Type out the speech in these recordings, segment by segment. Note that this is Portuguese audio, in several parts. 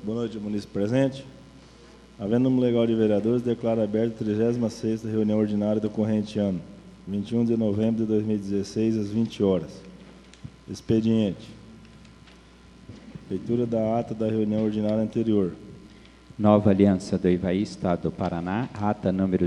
Boa noite, munícipe presente. Havendo número legal de vereadores, declaro aberta a 36ª reunião ordinária do corrente ano, 21 de novembro de 2016, às 20 horas. Expediente. Leitura da ata da reunião ordinária anterior. Nova Aliança do Ivaí, Estado do Paraná, ata número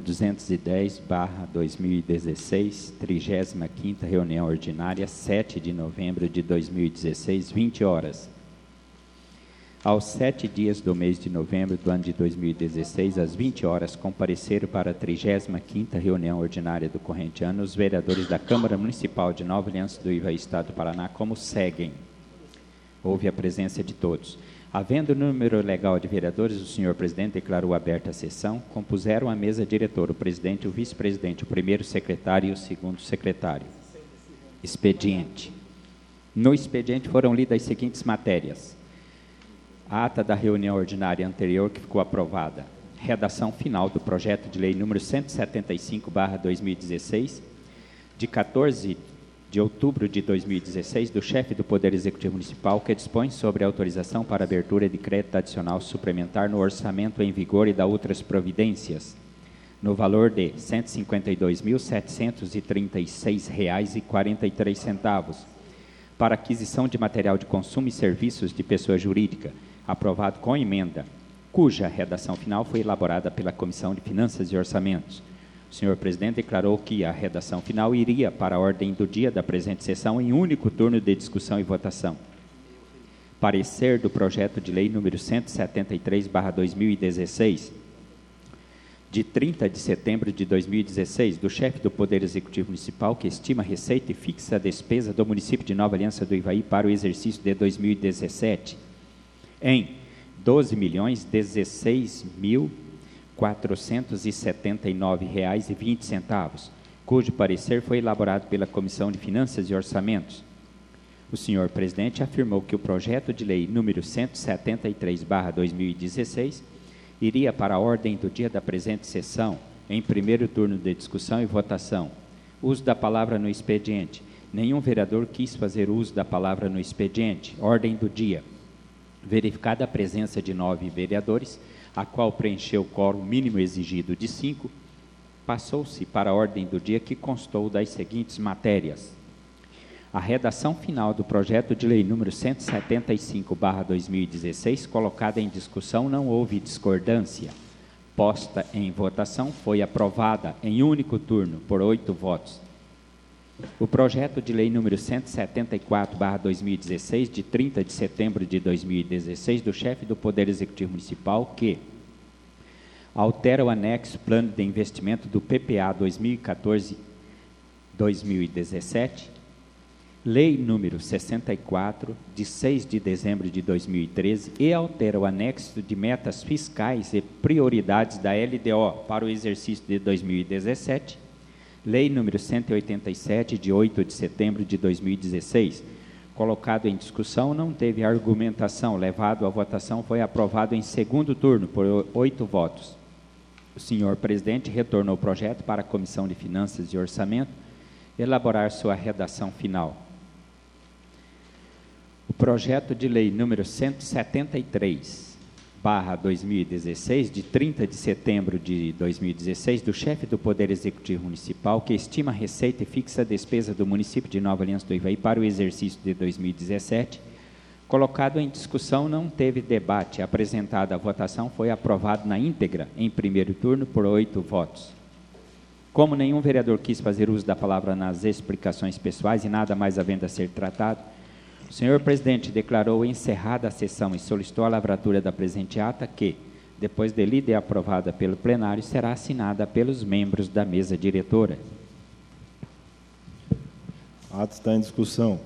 210/2016, 35ª reunião ordinária, 7 de novembro de 2016, 20 horas. Aos 7 dias do mês de novembro do ano de 2016, às 20 horas, compareceram para a 35ª reunião ordinária do corrente ano os vereadores da Câmara Municipal de Nova Aliança do Ivaí, Estado do Paraná, como seguem. Houve a presença de todos. Havendo número legal de vereadores, o senhor presidente declarou aberta a sessão, compuseram a mesa diretora, o presidente, o vice-presidente, o primeiro secretário e o segundo secretário. Expediente. No expediente foram lidas as seguintes matérias. A ata da reunião ordinária anterior que ficou aprovada. Redação final do projeto de lei número 175/2016, de 14 de outubro de 2016, do chefe do Poder Executivo Municipal, que dispõe sobre a autorização para abertura de crédito adicional suplementar no orçamento em vigor e da outras providências, no valor de R$ 152.736,43, para aquisição de material de consumo e serviços de pessoa jurídica, aprovado com emenda, cuja redação final foi elaborada pela Comissão de Finanças e Orçamentos. O senhor presidente declarou que a redação final iria para a ordem do dia da presente sessão em único turno de discussão e votação. Parecer do projeto de lei número 173/2016, de 30 de setembro de 2016, do chefe do Poder Executivo Municipal, que estima a receita e fixa a despesa do município de Nova Aliança do Ivaí para o exercício de 2017 em R$ 12.016.479,20, cujo parecer foi elaborado pela Comissão de Finanças e Orçamentos. O senhor presidente afirmou que o projeto de lei número 173/2016 iria para a ordem do dia da presente sessão, em primeiro turno de discussão e votação. Uso da palavra no expediente. Nenhum vereador quis fazer uso da palavra no expediente. Ordem do dia. Verificada a presença de 9 vereadores, a qual preencheu o quórum mínimo exigido de 5, passou-se para a ordem do dia que constou das seguintes matérias. A redação final do projeto de lei número 175/2016, colocada em discussão, não houve discordância. Posta em votação, foi aprovada em único turno, por 8 votos. O projeto de lei número 174/2016, de 30 de setembro de 2016, do chefe do Poder Executivo Municipal, que altera o anexo Plano de Investimento do PPA 2014-2017, Lei número 64, de 6 de dezembro de 2013, e altera o anexo de metas fiscais e prioridades da LDO para o exercício de 2017, Lei número 187, de 8 de setembro de 2016, colocado em discussão, não teve argumentação, levado à votação, foi aprovado em segundo turno, por 8 votos. O senhor presidente retornou o projeto para a Comissão de Finanças e Orçamento elaborar sua redação final. O projeto de lei número 173/2016, de 30 de setembro de 2016, do chefe do Poder Executivo Municipal, que estima a receita e fixa a despesa do município de Nova Aliança do Ivaí para o exercício de 2017, colocado em discussão, não teve debate. Apresentada a votação, foi aprovado na íntegra, em primeiro turno, por 8 votos. Como nenhum vereador quis fazer uso da palavra nas explicações pessoais e nada mais havendo a ser tratado, o senhor presidente declarou encerrada a sessão e solicitou a lavratura da presente ata que, depois de lida e aprovada pelo plenário, será assinada pelos membros da mesa diretora. A ata está em discussão.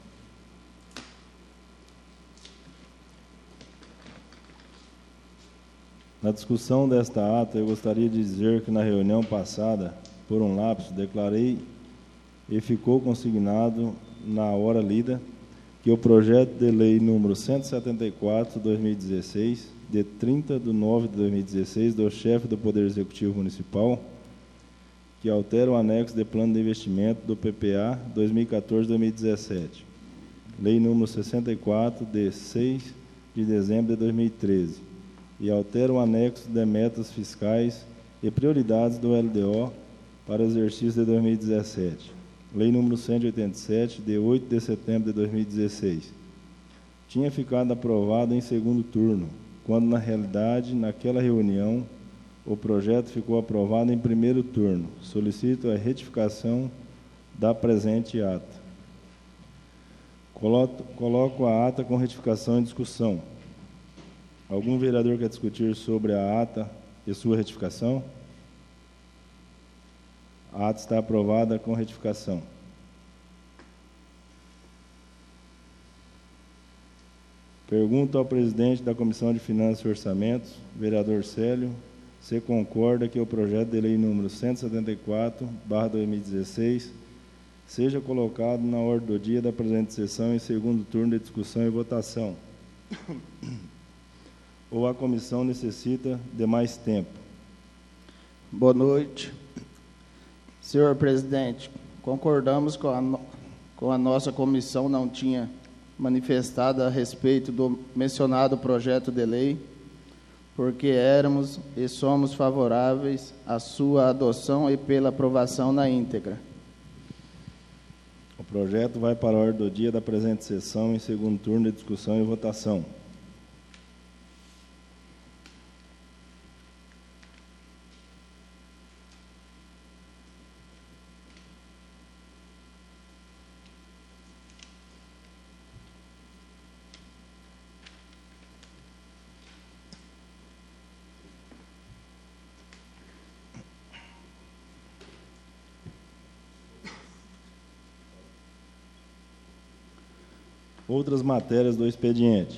Na discussão desta ata, eu gostaria de dizer que na reunião passada, por um lapso, declarei e ficou consignado na hora lida que o projeto de lei número 174/2016, de 30 de nove de 2016, do chefe do Poder Executivo Municipal, que altera o anexo de plano de investimento do PPA 2014-2017, lei número 64, de 6 de dezembro de 2013 e altera o anexo de metas fiscais e prioridades do LDO para o exercício de 2017. Lei número 187, de 8 de setembro de 2016. Tinha ficado aprovado em segundo turno, quando, na realidade, naquela reunião, o projeto ficou aprovado em primeiro turno. Solicito a retificação da presente ata. Coloco a ata com retificação em discussão. Algum vereador quer discutir sobre a ata e sua retificação? A ata está aprovada com retificação. Pergunto ao presidente da Comissão de Finanças e Orçamentos, vereador Célio, se concorda que o projeto de lei número 174/2016 seja colocado na ordem do dia da presente sessão em segundo turno de discussão e votação. Ou a comissão necessita de mais tempo? Boa noite. Senhor presidente, concordamos com a nossa comissão não tinha manifestado a respeito do mencionado projeto de lei, porque éramos e somos favoráveis à sua adoção e pela aprovação na íntegra. O projeto vai para a ordem do dia da presente sessão em segundo turno de discussão e votação. Outras matérias do expediente.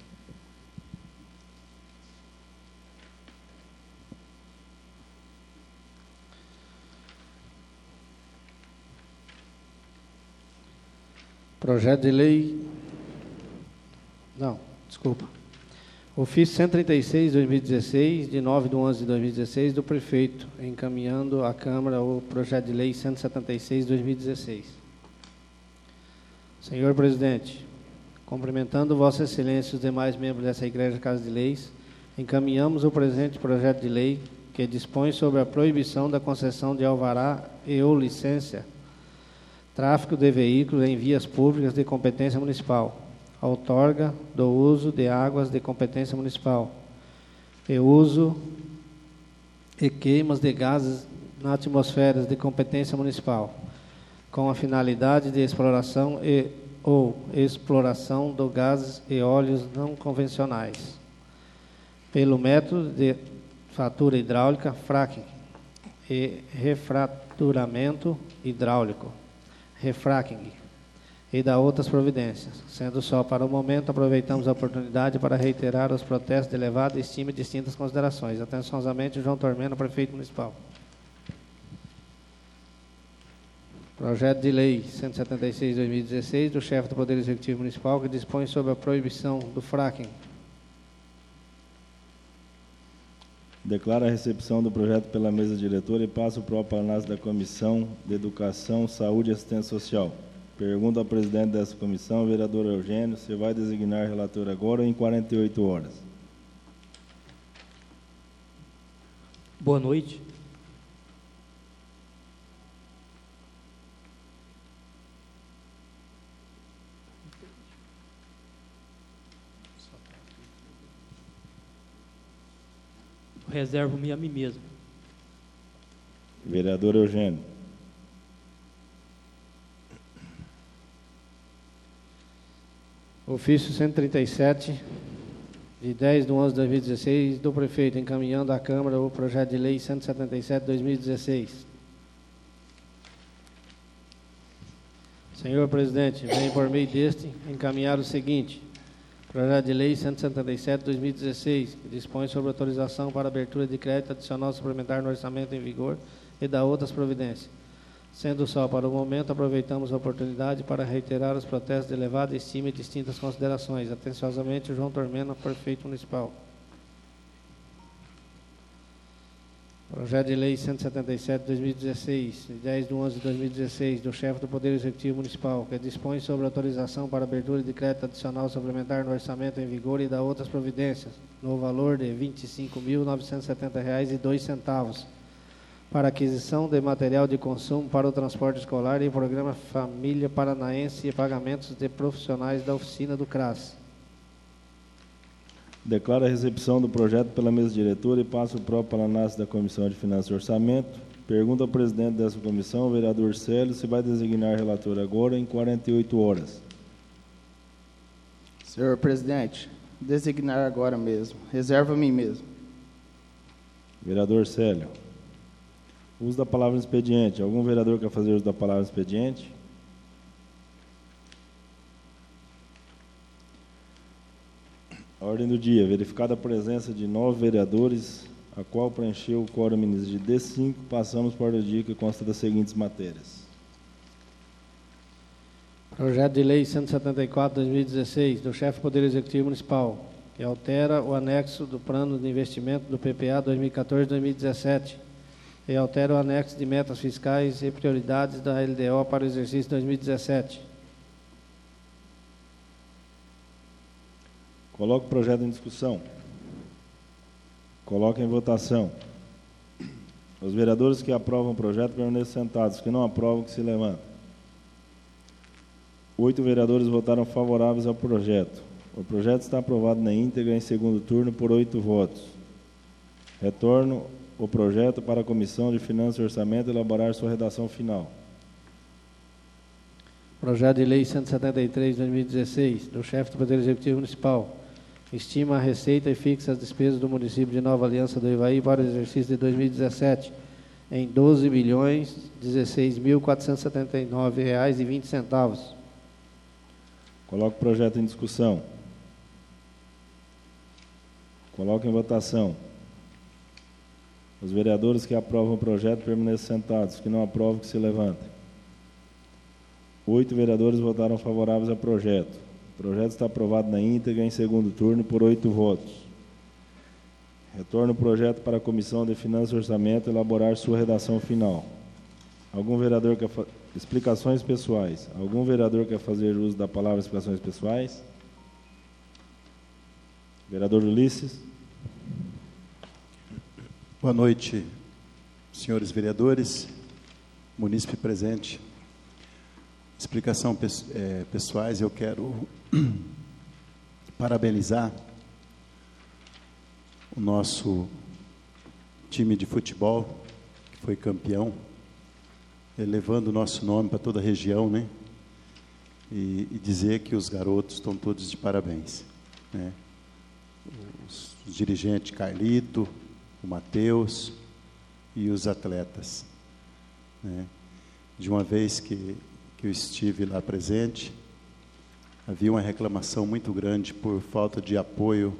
Projeto de lei... Não, desculpa. Ofício 136/2016, de 9/11/2016, do prefeito, encaminhando à Câmara o projeto de lei 176/2016. Senhor presidente, cumprimentando Vossa Excelência e os demais membros dessa Igreja Casa de Leis, encaminhamos o presente projeto de lei que dispõe sobre a proibição da concessão de alvará e ou licença, tráfico de veículos em vias públicas de competência municipal, outorga do uso de águas de competência municipal, e uso e queimas de gases na atmosfera de competência municipal, com a finalidade de exploração ou exploração de gases e óleos não convencionais, pelo método de fratura hidráulica, fracking, e refraturamento hidráulico, refracking, e da outras providências. Sendo só para o momento, aproveitamos a oportunidade para reiterar os protestos de elevada estima e distintas considerações. Atenciosamente, João Tormeno, prefeito municipal. Projeto de lei 176/2016 do chefe do Poder Executivo Municipal que dispõe sobre a proibição do fracking. Declara a recepção do projeto pela mesa diretora e passa para o plenário da Comissão de Educação, Saúde e Assistência Social. Pergunta ao presidente dessa comissão, vereador Eugênio, se vai designar relator agora ou em 48 horas. Boa noite. Reservo-me a mim mesmo. Vereador Eugênio. Ofício 137, de 10/11/2016, do prefeito, encaminhando à Câmara o projeto de lei 177/2016. Senhor presidente, venho por meio deste encaminhar o seguinte: projeto de lei 177/2016, que dispõe sobre autorização para abertura de crédito adicional suplementar no orçamento em vigor e da outras providências. Sendo só para o momento, aproveitamos a oportunidade para reiterar os protestos de elevada estima e distintas considerações. Atenciosamente, João Tormeno, prefeito municipal. Projeto de Lei 177 de 2016, de 10 de 11 de 2016, do chefe do Poder Executivo Municipal, que dispõe sobre autorização para abertura de crédito adicional suplementar no orçamento em vigor e da outras providências, no valor de R$ 25.970,02, para aquisição de material de consumo para o transporte escolar e programa Família Paranaense e pagamentos de profissionais da oficina do CRAS. Declaro a recepção do projeto pela mesa diretora e passo o próprio para a análise da Comissão de Finanças e Orçamento. Pergunto ao presidente dessa comissão, o vereador Célio, se vai designar relator agora em 48 horas. Senhor presidente, designar agora mesmo. Reserva a mim mesmo. Vereador Célio. Uso da palavra expediente. Algum vereador quer fazer uso da palavra expediente? A ordem do dia. Verificada a presença de 9 vereadores, a qual preencheu o quórum de D5, passamos para o dia que consta das seguintes matérias. Projeto de Lei 174 de 2016, do chefe do Poder Executivo Municipal, que altera o anexo do plano de investimento do PPA 2014-2017 e altera o anexo de metas fiscais e prioridades da LDO para o exercício 2017. Coloque o projeto em discussão. Coloque em votação. Os vereadores que aprovam o projeto permaneçam sentados. Os que não aprovam, que se levantem. 8 vereadores votaram favoráveis ao projeto. O projeto está aprovado na íntegra em segundo turno por 8 votos. Retorno o projeto para a Comissão de Finanças e Orçamento elaborar sua redação final. Projeto de Lei 173 de 2016, do chefe do Poder Executivo Municipal, estima a receita e fixa as despesas do município de Nova Aliança do Ivaí para o exercício de 2017 em R$ 12.016.479,20. Coloque o projeto em discussão. Coloque em votação. Os vereadores que aprovam o projeto permaneçam sentados. Os que não aprovam, que se levantem. 8 vereadores votaram favoráveis ao projeto. O projeto está aprovado na íntegra em segundo turno por 8 votos. Retorno o projeto para a Comissão de Finanças e Orçamento elaborar sua redação final. Algum vereador quer explicações pessoais? Algum vereador quer fazer uso da palavra explicações pessoais? Vereador Ulisses. Boa noite, senhores vereadores, munícipe presente. Explicação pessoais, eu quero parabenizar o nosso time de futebol, que foi campeão, elevando o nosso nome para toda a região, né? E dizer que os garotos estão todos de parabéns, né? Os dirigentes Carlito, o Matheus e os atletas, né? De uma vez que eu estive lá presente, havia uma reclamação muito grande por falta de apoio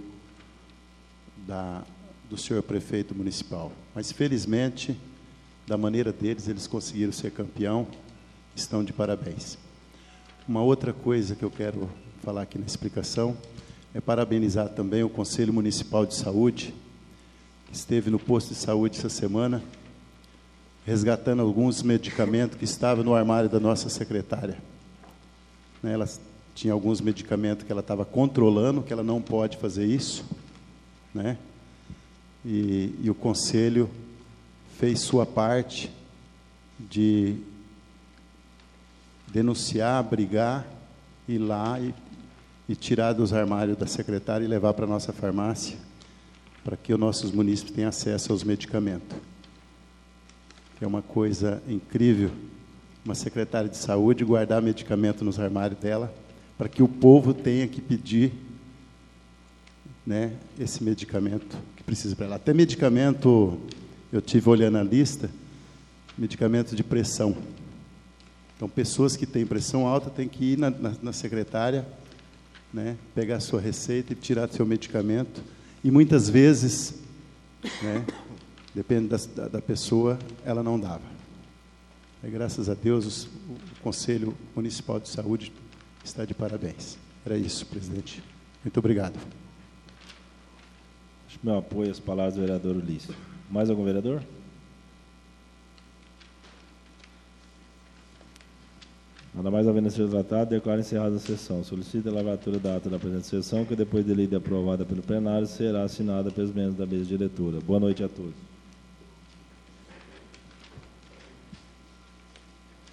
do senhor prefeito municipal. Mas, felizmente, da maneira deles, eles conseguiram ser campeão, estão de parabéns. Uma outra coisa que eu quero falar aqui na explicação é parabenizar também o Conselho Municipal de Saúde, que esteve no posto de saúde essa semana, resgatando alguns medicamentos que estavam no armário da nossa secretária. Ela tinha alguns medicamentos que ela estava controlando, que ela não pode fazer isso, né? E o Conselho fez sua parte de denunciar, brigar, ir lá e tirar dos armários da secretária e levar para a nossa farmácia, para que os nossos munícipes tenham acesso aos medicamentos. É uma coisa incrível, uma secretária de saúde guardar medicamento nos armários dela, para que o povo tenha que pedir, né, esse medicamento que precisa para ela. Até medicamento, eu tive olhando a lista, medicamento de pressão. Então, pessoas que têm pressão alta têm que ir na secretária, né, pegar a sua receita e tirar seu medicamento. E muitas vezes, né, depende da pessoa, ela não dava. Graças a Deus, o Conselho Municipal de Saúde está de parabéns. Era isso, presidente. Muito obrigado. Meu apoio às palavras do vereador Ulisses. Mais algum vereador? Nada mais havendo a ser tratado, declaro encerrada a sessão. Solicito a lavatura da ata da presente sessão, que depois de lida e aprovada pelo plenário, será assinada pelos membros da mesa diretora. Boa noite a todos.